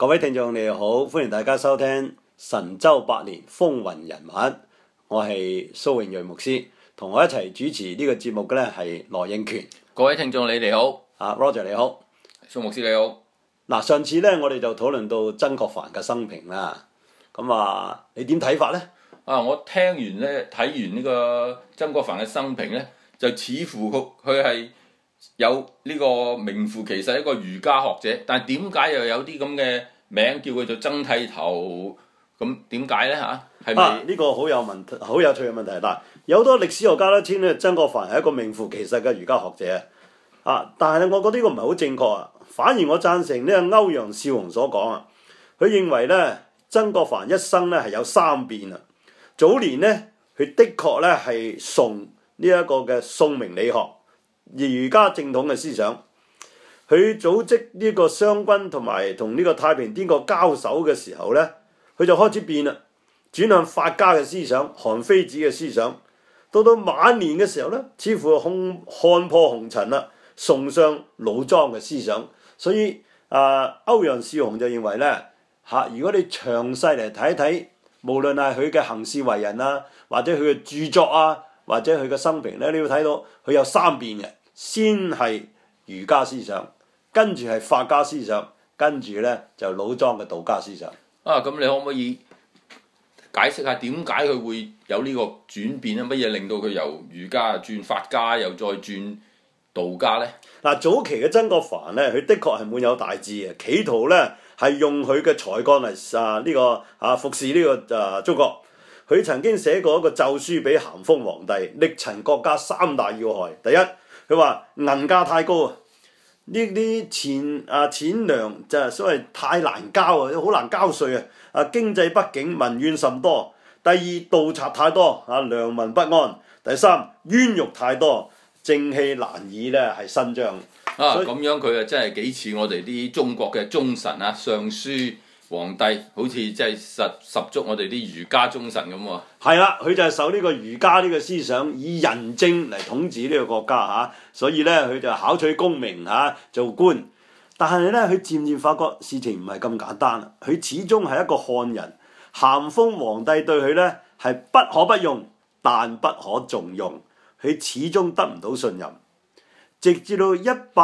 各位聽眾你好，歡迎大家收聽神州百年風雲人物，我係蘇永瑞牧師，同我一齊主持呢個節目嘅咧係羅應權。 各位聽眾你哋好 ，Roger 你好， 蘇牧師你好。 嗱，上次咧我哋就討論到曾國藩嘅生平啦，咁你點睇法咧？ 我聽完咧睇完呢個曾國藩嘅生平咧，就似乎佢係有呢個名副其實一個儒家學者，但係點解又有啲咁嘅名叫佢做曾剃頭？咁點解咧嚇？係咪呢個好有趣嘅問題。嗱，有好多歷史學家都稱咧曾國藩係一個名副其實嘅儒家學者但係咧，我覺得呢個唔係好正確啊。反而我贊成呢個歐陽少雄所講啊，佢認為咧曾國藩一生咧係有三變啊。早年咧，佢的確咧係崇呢一個嘅宋明理學，儒家正統嘅思想。佢組織呢個湘軍同埋同呢個太平天國交手嘅時候咧，佢就開始變啦，轉向法家嘅思想、韓非子嘅思想。到晚年嘅時候咧，似乎看破紅塵啦，崇尚老莊嘅思想。所以歐陽少雄就認為咧如果你詳細嚟睇一睇，無論係佢嘅行事為人或者佢嘅著作或者佢嘅生平咧，你要睇到佢有三變嘅，先係儒家思想，跟住係法家思想，跟住咧就老莊嘅道家思想。 咁你可唔可以解釋下點解佢會有呢個轉變咧？乜嘢令到佢由儒家轉法家，又再轉道家咧？ 早期嘅曾國藩咧，佢的確係滿有大志嘅，企圖咧係用佢嘅才幹嚟服侍呢個中國。佢曾經寫過一個奏書俾咸豐皇帝，力陳國家三大要害。第一，佢話銀價太高啊，呢啲錢糧就係所謂太難交好難交稅經濟不景，民怨甚多。第二，盜賊太多良民不安。第三，冤獄太多，正氣難以咧係伸張。 咁樣佢真係幾似我哋啲中國嘅忠臣尚書皇帝，好似真係十足我哋啲儒家忠臣咁喎。 係啦，佢就係受呢個儒家呢個思想，以仁政嚟統治呢個國家所以咧佢就考取功名做官。但係咧佢漸漸發覺事情唔係咁簡單啦，佢始終係一個漢人。咸豐皇帝對佢咧係不可不用，但不可重用，佢始終得唔到信任。直至到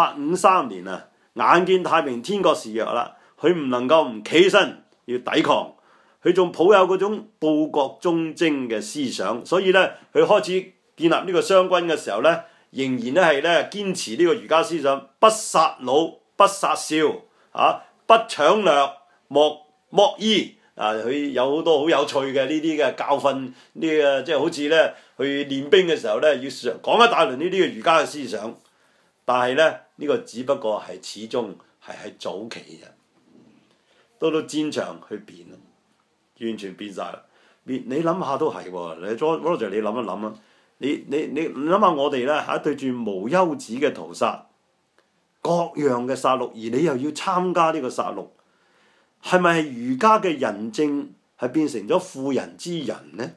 1853年眼見太平天國示弱啦，佢唔能夠唔企身要抵抗，佢仲抱有嗰種報國忠貞嘅思想，所以咧佢開始建立呢個湘軍嘅時候咧，仍然咧係咧堅持呢個儒家思想，不殺老，不殺少，不搶掠，莫依。佢有好多好有趣嘅呢啲嘅教訓，即係好似咧去練兵嘅時候咧，要講一大輪呢啲嘅儒家嘅思想。但係咧呢個只不過係始終係喺早期嘅，到戰場去變啦，完全變晒啦。你諗下都係喎，你 Roger 你諗一諗你諗下我哋咧對住無休止嘅屠殺，各樣嘅殺戮，而你又要參加呢個殺戮。係咪儒家嘅仁政係變成咗婦人之仁呢？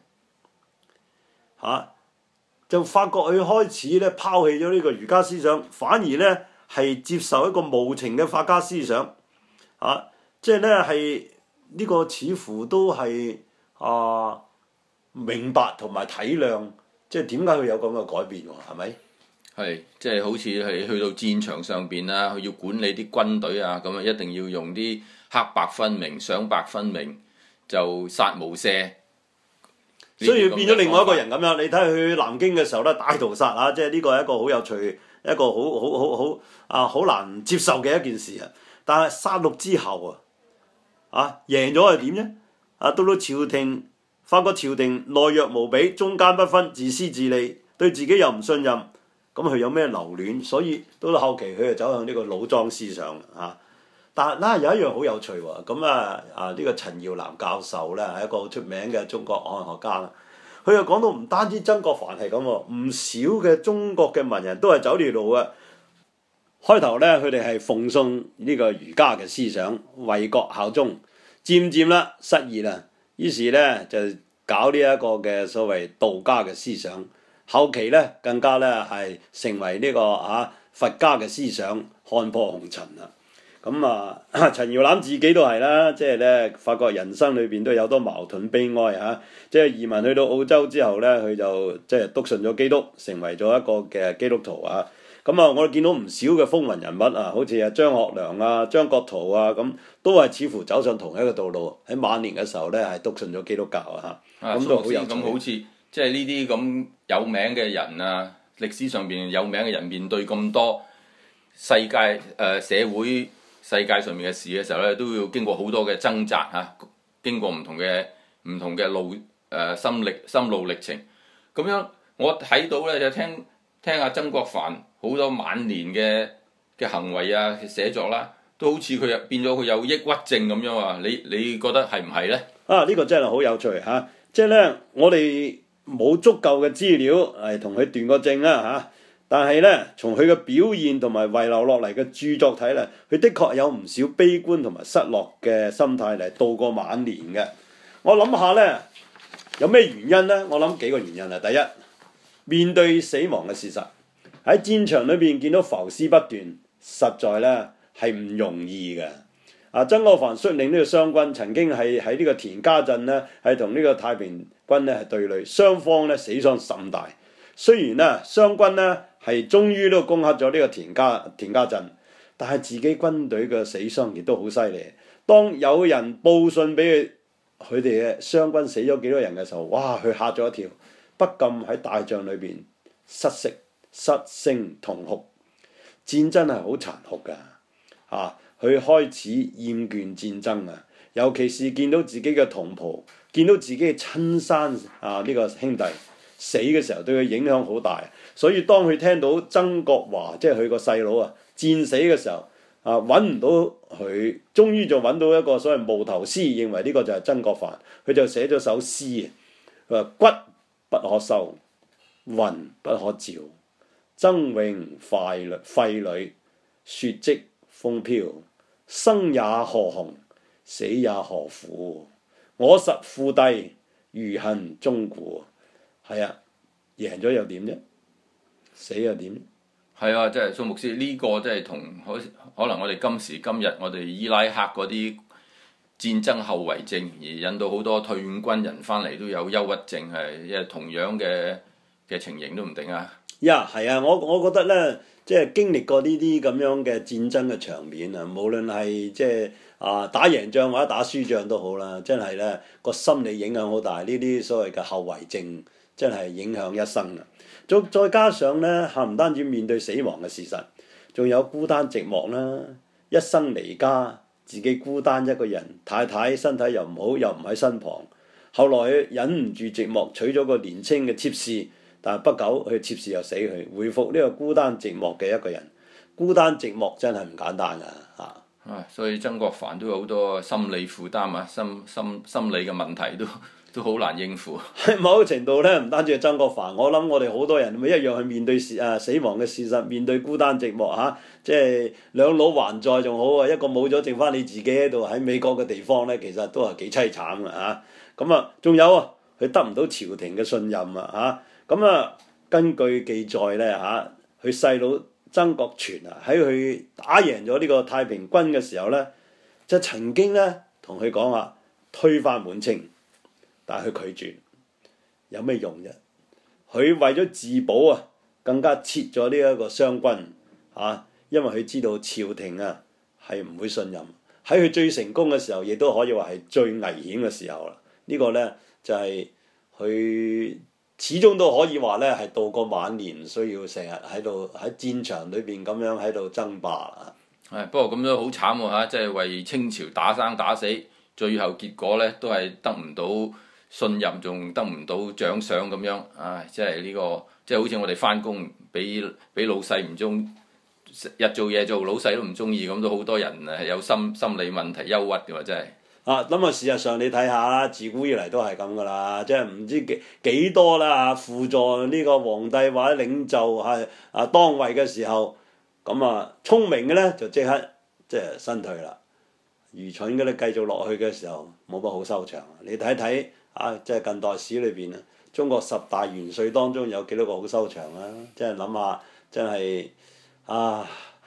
就發覺佢開始咧拋棄咗呢個儒家思想，反而咧係接受一個無情嘅法家思想。即係咧係呢個似乎都係明白同埋體諒，即係點解佢有咁嘅改變喎？係咪？ 係，即係好似係去到戰場上邊佢要管理啲軍隊咁一定要用啲黑白分明、想白分明，就殺無赦。 所以變咗另外一個人咁樣。你睇佢去南京嘅時候咧，大屠殺即係呢個係一個好有趣、一個好難接受嘅一件事但係殺戮之後贏咗係點呢？到朝廷，發覺朝廷懦弱無比，中間不分，自私自利，對自己又唔信任，咁佢有咩留戀？所以到後期佢就走向呢個老莊思想但係有一樣好有趣喎，咁呢個陳耀南教授咧係一個好出名嘅中國漢學家啦。佢又講到唔單止曾國藩係咁喎，唔少嘅中國嘅文人都係走呢條路嘅。開頭咧佢哋係奉送呢個儒家嘅思想，為國效忠，漸漸啦失意啦，於是咧就搞呢一個嘅所謂道家嘅思想。後期咧更加咧係成為呢個佛家嘅思想，看破紅塵啦。 咁啊，陳耀南自己都係啦，即係咧發覺人生裏邊都有好多矛盾悲哀嚇。即係移民去到澳洲之後咧，佢就即係篤信咗基督，成為咗一個嘅基督徒啊。咁啊，我哋見到唔少嘅風雲人物啊，好似啊張學良啊、張國燾啊，咁都係似乎走上同一個道路。喺晚年嘅時候咧，係篤信咗基督教啊嚇。咁都好有趣。 咁好似即係呢啲咁有名嘅人啊，歷史上邊有名嘅人面對咁多世界社會世界上面嘅事嘅時候咧，都要經過好多嘅掙扎嚇，經過唔同嘅路心路歷程。咁樣我睇到咧就聽阿曾國藩好多晚年嘅行為啊、寫作啦，都好似佢變咗佢有抑鬱症咁樣啊！你覺得係唔係咧？呢個真係好有趣嚇，即係咧我哋冇足夠嘅資料係同佢斷過症啊嚇。但係咧，從佢嘅表現同埋遺留落嚟嘅著作睇嚟，佢的確有唔少悲觀同埋失落嘅心態嚟度過晚年嘅。我諗下咧，有咩原因咧？我諗幾個原因啊。第一，面對死亡嘅事實，喺戰場裏邊見到浮屍不斷，實在咧係唔容易嘅。曾國藩率領呢個湘軍，曾經係喺呢個田家鎮咧，係同呢個太平軍咧係對壘，雙方咧死傷甚大。雖然咧湘軍咧係終於都攻克咗呢個田家鎮，但係自己軍隊嘅死傷亦都好犀利。當有人報信俾佢哋嘅湘軍死咗幾多人嘅時候，哇！佢嚇咗一跳，不禁喺大帳裏邊失色失聲痛哭。戰爭係好殘酷㗎嚇，佢開始厭倦戰爭啊！尤其是見到自己嘅同袍，見到自己嘅親生呢個兄弟死嘅時候，對佢影響好大。所以當佢聽到曾國華即係佢個細佬啊戰死嘅時候，揾唔到佢，終於就揾到一個所謂無頭屍，認為呢個就係曾國藩，佢就寫咗首詩啊。佢話：骨不可收，魂不可照，崢嶸廢壘，雪積風飄，生也何鴻，死也何苦？我實父弟，餘恨終故。係啊，贏咗又點啫？死又點？ 係啊，即係蘇牧師呢個即係同可能我哋今時今日我哋伊拉克嗰啲戰爭後遺症，而引到好多退伍軍人翻嚟都有憂鬱症，係因為同樣嘅情形都唔定啊。 係啊，我覺得咧，即係經歷過呢啲咁樣嘅戰爭嘅場面啊，無論係即係打贏仗或者打輸仗都好啦，真係咧個心理影響好大。呢啲所謂嘅後遺症真係影響一生啊！再加上咧，唔單止面對死亡嘅事實，仲有孤單寂寞啦，一生離家，自己孤單一個人，太太身體又唔好，又唔喺身旁。後來忍唔住寂寞，娶咗個年青嘅妾侍，但係不久佢妾侍又死去，回復呢個孤單寂寞嘅一個人。孤單寂寞真係唔簡單㗎嚇。 所以曾國藩都有好多心理負擔啊，心理嘅問題都好難應付。 喺某個程度咧，唔單止係曾國藩，我諗我哋好多人咪一樣去面對死亡嘅事實，面對孤單寂寞嚇，即係兩老還在仲好啊，一個冇咗，剩翻你自己喺度喺美國嘅地方咧，其實都係幾凄慘嘅嚇。咁仲有佢得唔到朝廷嘅信任啊嚇。咁根據記載咧嚇，佢細佬曾國荃喺佢打贏咗呢個太平軍嘅時候咧，就曾經咧同佢講話推翻滿清。但係佢拒絕，有咩用啫？佢為咗自保更加撤咗呢一個湘軍因為佢知道朝廷係唔會信任。喺佢最成功嘅時候，亦都可以話係最危險嘅時候啦。呢個呢，就係佢始終都可以話呢係度過晚年，需要成日喺戰場裏邊咁樣喺度爭霸。 不過咁都好慘喎，即係為清朝打生打死，最後結果呢都係得唔到信任，仲得唔到獎賞咁樣，即係呢個即係好似我哋翻工俾老細唔中，日做嘢做老細都唔中意，咁都好多人係有心理問題、憂鬱嘅喎，真係。 咁事實上你睇下啦，自古以嚟都係咁噶啦，即係唔知幾多啦輔助呢個皇帝或者領袖當位嘅時候，咁聰明嘅咧就即刻即係身退啦，愚蠢嘅咧繼續落去嘅時候冇乜好收場。你睇睇。即係近代史裏邊中國10大元帥當中有幾多個好收場啊？即係諗下，真係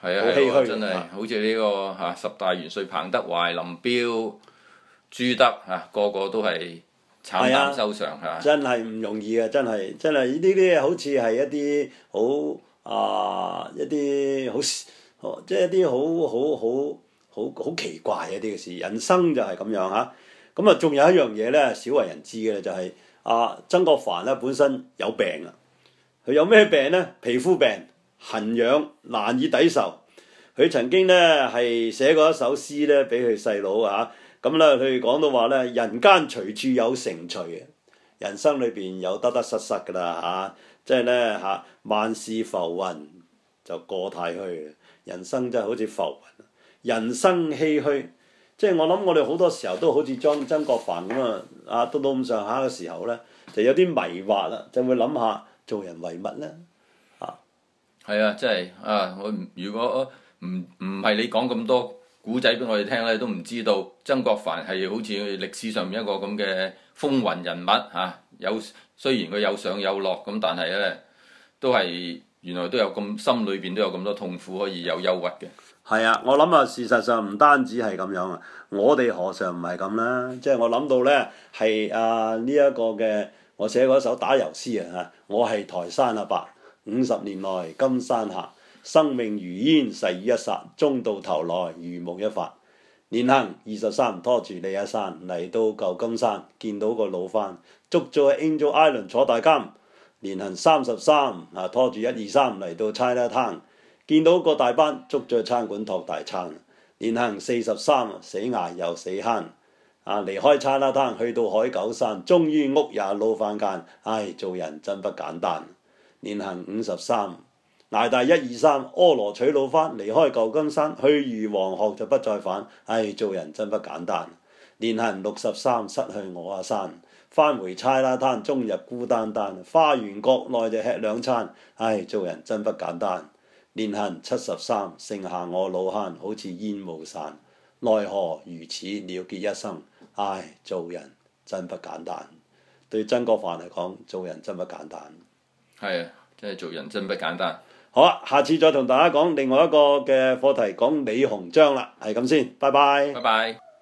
係啊， 好唏噓真係好似呢個十大元帥彭德懷、林彪、朱德個個都係慘淡收場嚇。 真係唔容易啊！真係呢啲好似係一啲一啲好即係一啲好奇怪一啲嘅事。人生就係咁樣嚇。咁啊，仲有一樣嘢咧，少為人知嘅就係曾國藩咧本身有病啊。佢有咩病咧？皮膚病，痕癢難以抵受。佢曾經咧係寫過一首詩咧俾佢細佬啊。咁咧佢講到話咧，人間隨處有成隨嘅，人生裏邊有得失失㗎啦嚇。即係咧萬事浮雲就過太虛，人生真係好似浮雲，人生唏噓。即係我諗，我哋好多時候都好似曾國藩咁到到咁上下嘅時候咧，就有啲迷惑啦，就會諗下做人為乜咧？ 係啊，真係我如果唔係你講咁多古仔俾我哋聽咧，都唔知道曾國藩係好似歷史上面一個咁嘅風雲人物雖然佢有上有落咁，但係咧都係原來都有咁心裏邊都有咁多痛苦可以有憂鬱嘅。 係啊，我諗事實上唔單止係咁樣啊，我哋何嘗唔係咁啦？即係我諗到咧係呢一個嘅，我寫過一首打油詩我係台山阿伯，50年來金山下，生命如煙逝於一剎，終到頭來如夢一發。年行23拖住李一山嚟到舊金山，見到個老番捉咗 Angel Island 坐大監。年行33拖住123嚟到 Chinatown，見到個大班捉咗去餐館托大餐。年行43死捱又死慳，離開Chinatown去到海九山，終於屋也撈翻間。唉，做人真不簡單。年行53捱大123柯羅娶老番，離開舊金山去魚王學就不再返。唉，做人真不簡單。年行63失去我阿山，返回Chinatown終日孤單單，花園國內就吃兩餐。唉，做人真不簡單。年行73剩下我老慳，好似煙霧散，奈何如此了結一生。唉，做人真不簡單。對曾國藩嚟講，做人真不簡單。 係啊，真係做人真不簡單。 好啊，下次再同大家講另外一個嘅課題，講李鴻章啦，係咁先，拜拜。 拜拜。